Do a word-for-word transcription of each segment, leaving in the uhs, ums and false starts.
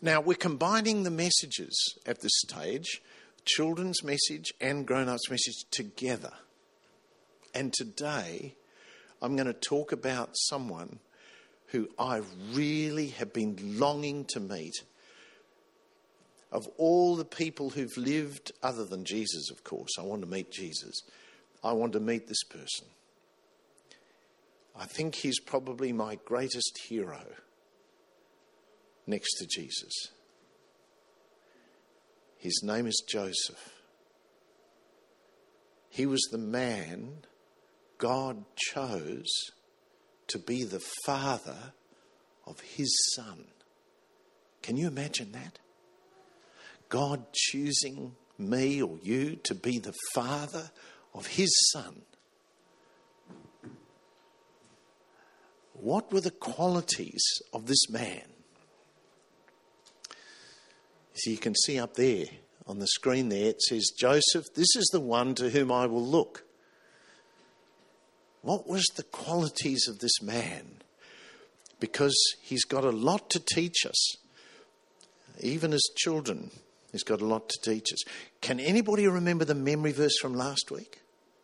Now, we're combining the messages at this stage, children's message and grown-ups' message together. And today, I'm going to talk about someone who I really have been longing to meet. Of all the people who've lived, other than Jesus, of course, I want to meet Jesus. I want to meet this person. I think he's probably my greatest hero next to Jesus. His name is Joseph. He was the man God chose to be the father of his son. Can you imagine that? God choosing me or you to be the father of his son. What were the qualities of this man? So you can see up there on the screen there, it says, Joseph, this is the one to whom I will look. What was the qualities of this man? Because he's got a lot to teach us. Even as children, he's got a lot to teach us. Can anybody remember the memory verse from last week?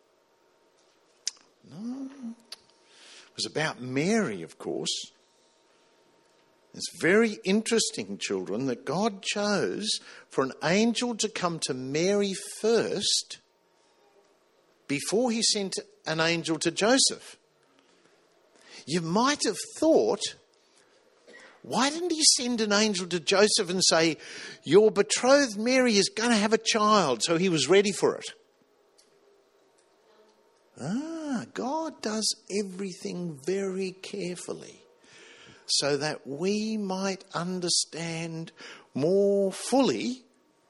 No. It was about Mary, of course. It's very interesting, children, that God chose for an angel to come to Mary first before he sent an angel to Joseph. You might have thought, why didn't he send an angel to Joseph and say, your betrothed Mary is going to have a child, so he was ready for it? Ah, God does everything very carefully so that we might understand more fully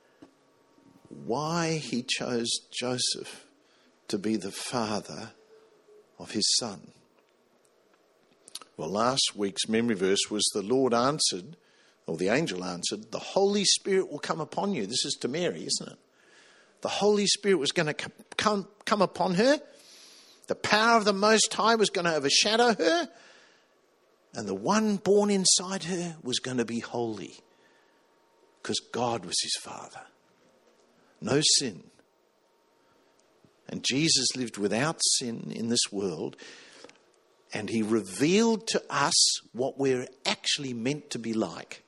why he chose Joseph to be the father of his son. Well, last week's memory verse was the Lord answered, or the angel answered, the Holy Spirit will come upon you. This is to Mary, isn't it? The Holy Spirit was going to come, come upon her. The power of the Most High was going to overshadow her. And the one born inside her was going to be holy. Because God was his father. No sin. And Jesus lived without sin in this world. And he revealed to us what we're actually meant to be like.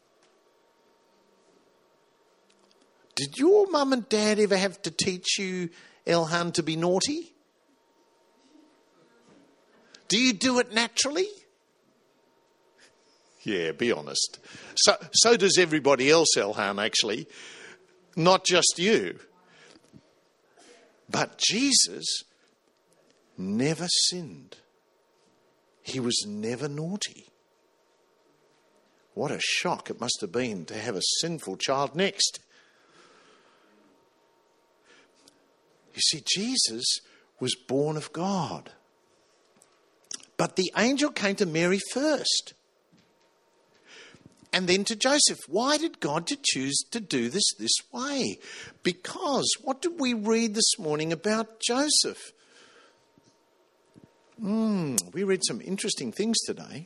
Did your mum and dad ever have to teach you, Elhan, to be naughty? Do you do it naturally? Yeah, be honest. So, so does everybody else, Elhan, actually. Not just you. But Jesus never sinned. He was never naughty. What a shock it must have been to have a sinful child next. You see, Jesus was born of God. But the angel came to Mary first. And then to Joseph. Why did God to choose to do this this way? Because what did we read this morning about Joseph? Mm, we read some interesting things today.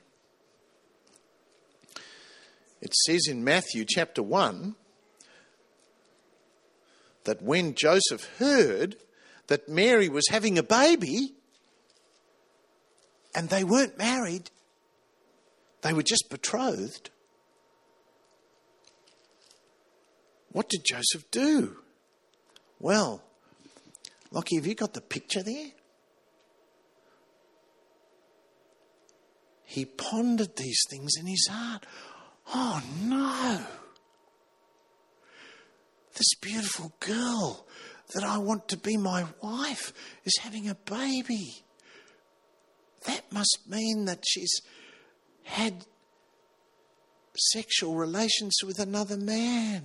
It says in Matthew chapter one that when Joseph heard that Mary was having a baby and they weren't married, they were just betrothed, what did Joseph do? Well, Lockie, have you got the picture there? He pondered these things in his heart. Oh no! This beautiful girl that I want to be my wife is having a baby. That must mean that she's had sexual relations with another man.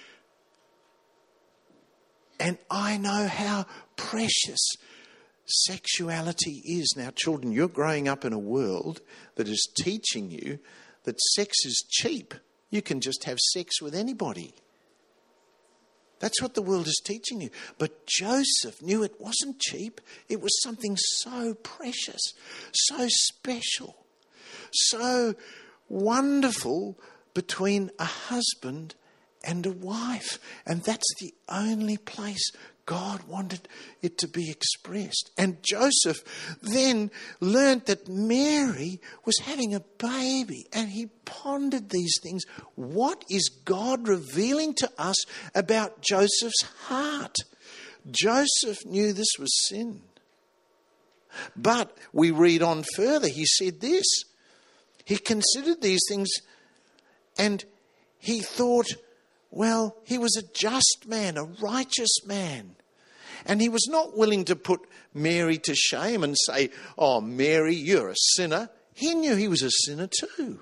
And I know how precious sexuality is. Now, children, you're growing up in a world that is teaching you that sex is cheap. You can just have sex with anybody. That's what the world is teaching you. But Joseph knew it wasn't cheap. It was something so precious, so special, so wonderful between a husband and a wife. And that's the only place God wanted it to be expressed. And Joseph then learnt that Mary was having a baby, and he pondered these things. What is God revealing to us about Joseph's heart? Joseph knew this was sin. But we read on further. He said this. He considered these things and he thought, well, he was a just man, a righteous man. And he was not willing to put Mary to shame and say, oh, Mary, you're a sinner. He knew he was a sinner too.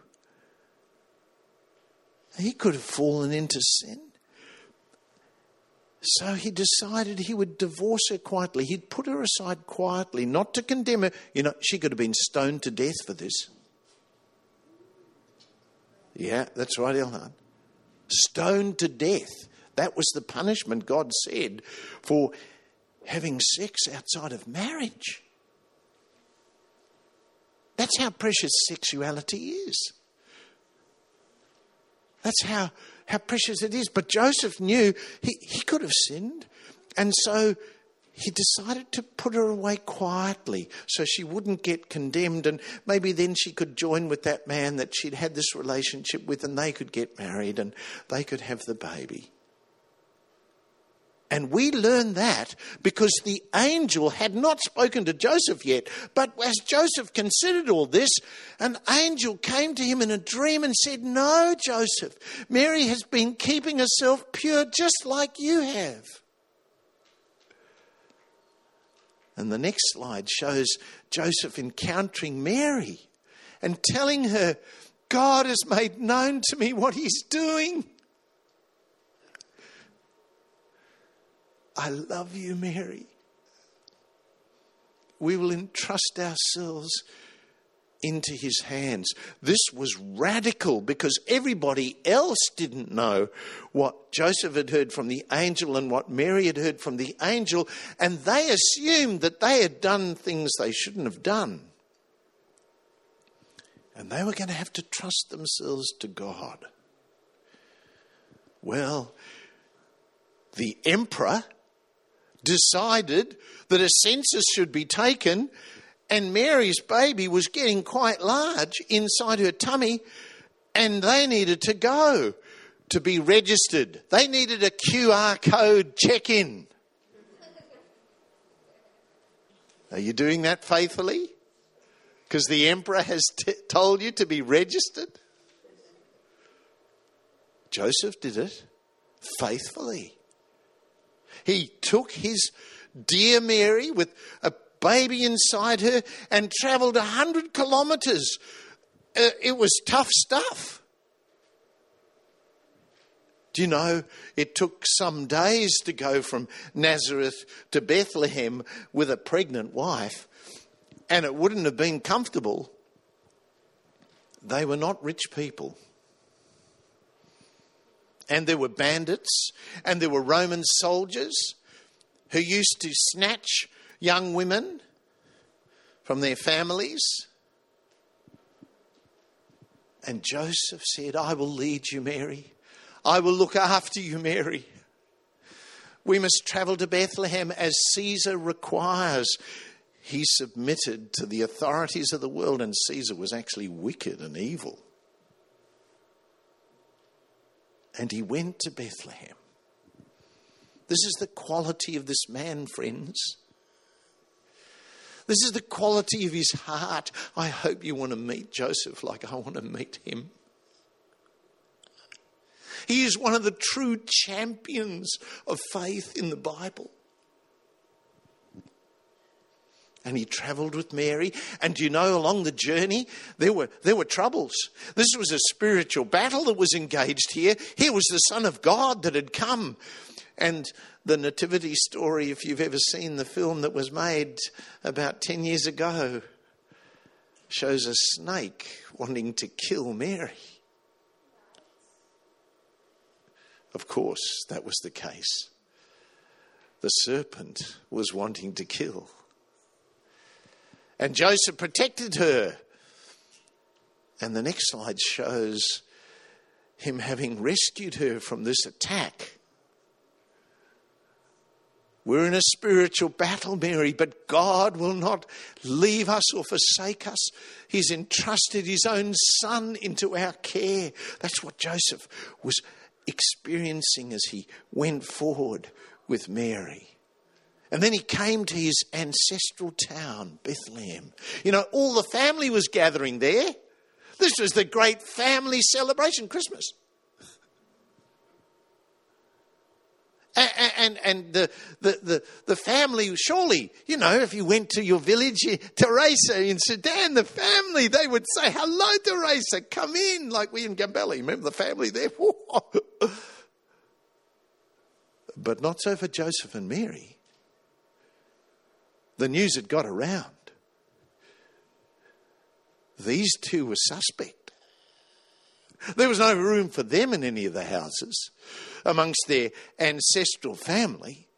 He could have fallen into sin. So he decided he would divorce her quietly. He'd put her aside quietly, not to condemn her. You know, she could have been stoned to death for this. Yeah, that's right, Elhan. Stoned to death. That was the punishment God said for having sex outside of marriage. That's how precious sexuality is. That's how, how precious it is. But Joseph knew he, he could have sinned. And so he decided to put her away quietly so she wouldn't get condemned. And maybe then she could join with that man that she'd had this relationship with, and they could get married and they could have the baby. And we learn that because the angel had not spoken to Joseph yet. But as Joseph considered all this, an angel came to him in a dream and said, no, Joseph, Mary has been keeping herself pure just like you have. And the next slide shows Joseph encountering Mary and telling her, God has made known to me what he's doing. I love you, Mary. We will entrust ourselves into his hands. This was radical because everybody else didn't know what Joseph had heard from the angel and what Mary had heard from the angel, and they assumed that they had done things they shouldn't have done. And they were going to have to trust themselves to God. Well, the emperor decided that a census should be taken, and Mary's baby was getting quite large inside her tummy, and they needed to go to be registered. They needed a Q R code check-in. Are you doing that faithfully? Because the emperor has t- told you to be registered? Joseph did it faithfully. He took his dear Mary with a baby inside her and travelled a hundred kilometres. Uh, it was tough stuff. Do you know, it took some days to go from Nazareth to Bethlehem with a pregnant wife, and it wouldn't have been comfortable. They were not rich people. And there were bandits, and there were Roman soldiers who used to snatch young women from their families. And Joseph said, I will lead you, Mary. I will look after you, Mary. We must travel to Bethlehem as Caesar requires. He submitted to the authorities of the world, and Caesar was actually wicked and evil. And he went to Bethlehem. This is the quality of this man, friends. This is the quality of his heart. I hope you want to meet Joseph like I want to meet him. He is one of the true champions of faith in the Bible. And he travelled with Mary. And you know, along the journey, there were there were troubles. This was a spiritual battle that was engaged here. Here was the Son of God that had come. And the nativity story, if you've ever seen the film that was made about ten years ago, shows a snake wanting to kill Mary. Of course, that was the case. The serpent was wanting to kill. And Joseph protected her. And the next slide shows him having rescued her from this attack. We're in a spiritual battle, Mary, but God will not leave us or forsake us. He's entrusted his own son into our care. That's what Joseph was experiencing as he went forward with Mary. And then he came to his ancestral town, Bethlehem. You know, all the family was gathering there. This was the great family celebration, Christmas. And, and, and the, the, the, the family, surely, you know, if you went to your village, Teresa in Sudan, the family, they would say, hello, Teresa, come in, like we in Gambella. Remember the family there? But not so for Joseph and Mary. The news had got around. These two were suspect. There was no room for them in any of the houses amongst their ancestral family.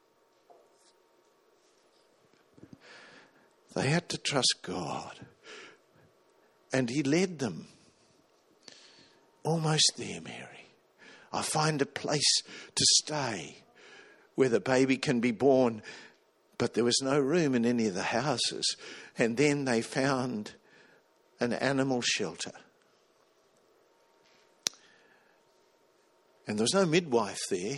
They had to trust God. And he led them. Almost there, Mary. I find a place to stay where the baby can be born. But there was no room in any of the houses. And then they found an animal shelter. And there was no midwife there.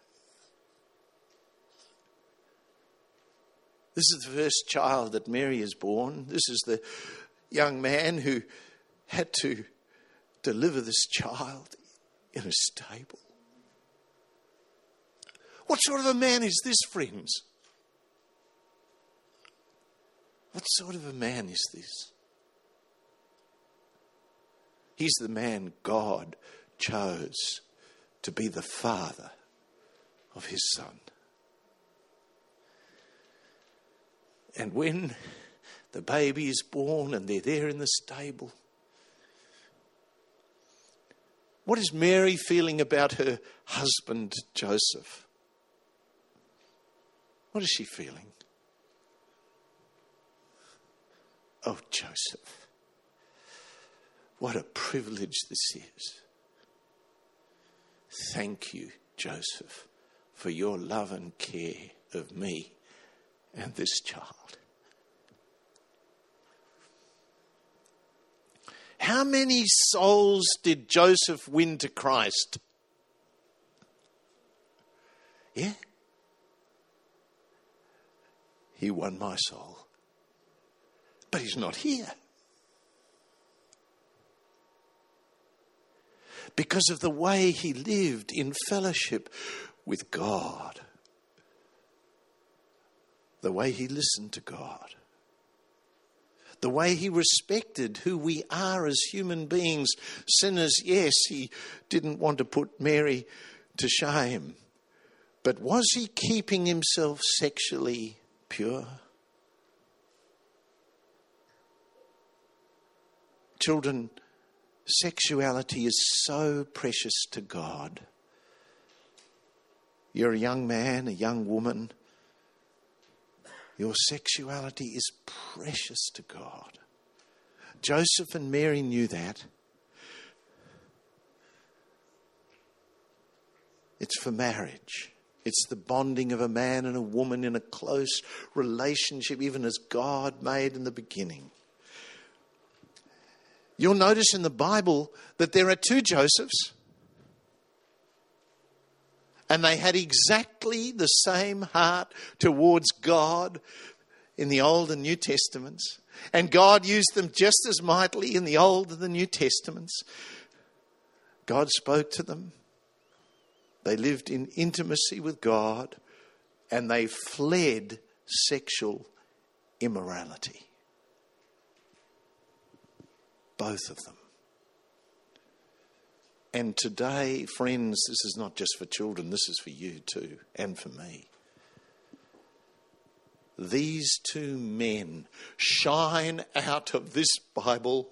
This is the first child that Mary has born. This is the young man who had to deliver this child in a stable. What sort of a man is this, friends? What sort of a man is this? He's the man God chose to be the father of his son. And when the baby is born and they're there in the stable, what is Mary feeling about her husband, Joseph? What is she feeling? Oh, Joseph, what a privilege this is. Thank you, Joseph, for your love and care of me and this child. How many souls did Joseph win to Christ? Yeah? He won my soul. But he's not here. Because of the way he lived in fellowship with God. The way he listened to God. The way he respected who we are as human beings. Sinners, yes, he didn't want to put Mary to shame. But was he keeping himself sexually pure? Children, sexuality is so precious to God. You're a young man, a young woman. Your sexuality is precious to God. Joseph and Mary knew that. It's for marriage. It's the bonding of a man and a woman in a close relationship, even as God made in the beginning. You'll notice in the Bible that there are two Josephs. And they had exactly the same heart towards God in the Old and New Testaments. And God used them just as mightily in the Old and the New Testaments. God spoke to them. They lived in intimacy with God. And they fled sexual immorality. Both of them. And today, friends, this is not just for children, this is for you too, and for me. These two men shine out of this Bible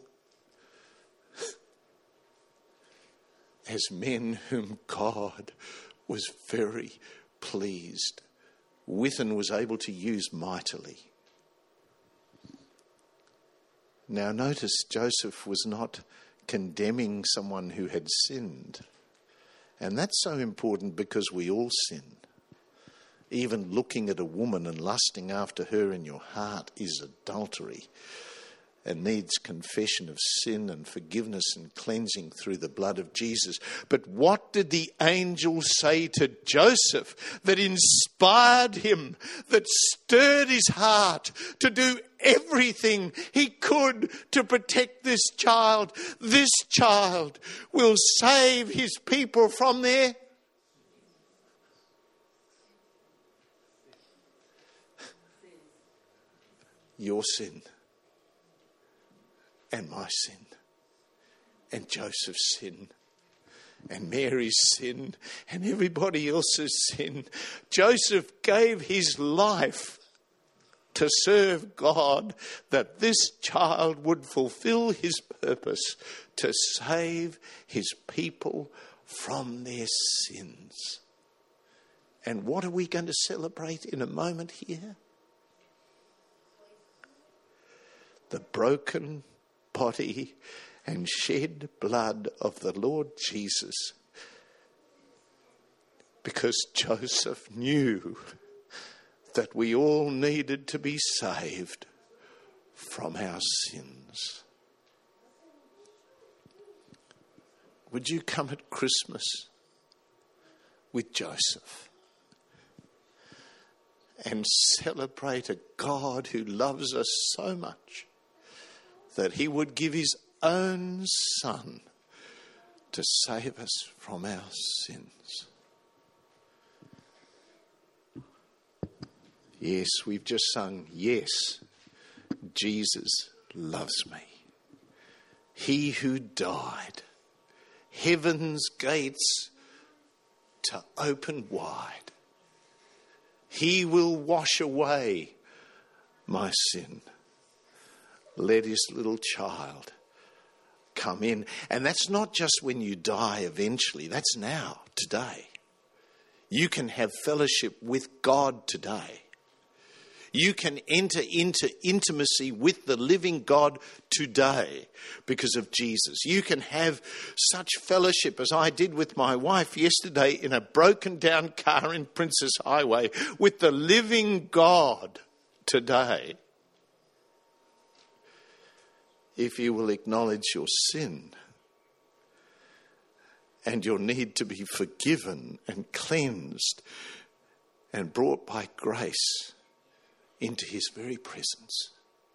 as men whom God was very pleased with and was able to use mightily. Now notice Joseph was not condemning someone who had sinned. And that's so important because we all sin. Even looking at a woman and lusting after her in your heart is adultery and needs confession of sin and forgiveness and cleansing through the blood of Jesus. But what did the angel say to Joseph that inspired him, that stirred his heart to do everything he could to protect this child? This child will save his people from their your sin. And my sin, and Joseph's sin, and Mary's sin, and everybody else's sin. Joseph gave his life to serve God, that this child would fulfill his purpose to save his people from their sins. And what are we going to celebrate in a moment here? The broken body and shed blood of the Lord Jesus, because Joseph knew that we all needed to be saved from our sins. Would you come at Christmas with Joseph and celebrate a God who loves us so much that he would give his own son to save us from our sins? Yes, we've just sung, yes, Jesus loves me. He who died, heaven's gates to open wide. He will wash away my sin. Let his little child come in. And that's not just when you die eventually. That's now, today. You can have fellowship with God today. You can enter into intimacy with the living God today because of Jesus. You can have such fellowship as I did with my wife yesterday in a broken down car in Princes Highway with the living God today. If you will acknowledge your sin and your need to be forgiven and cleansed and brought by grace into his very presence.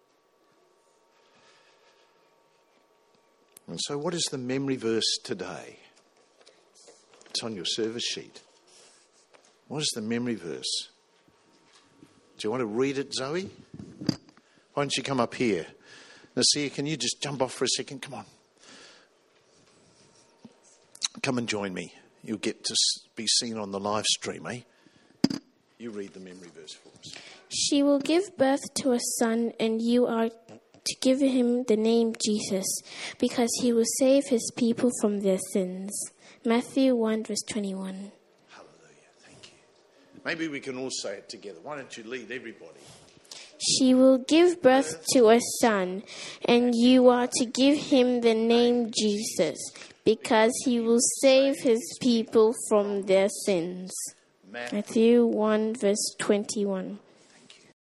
And so what is the memory verse today? It's on your service sheet. What is the memory verse? Do you want to read it, Zoe? Why don't you come up here? Nasir, can you just jump off for a second? Come on. Come and join me. You'll get to be seen on the live stream, eh? You read the memory verse for us. She will give birth to a son, and you are to give him the name Jesus, because he will save his people from their sins. Matthew one, verse twenty-one. Hallelujah. Thank you. Maybe we can all say it together. Why don't you lead everybody? She will give birth to a son, and you are to give him the name Jesus, because he will save his people from their sins. Matthew one, verse twenty-one.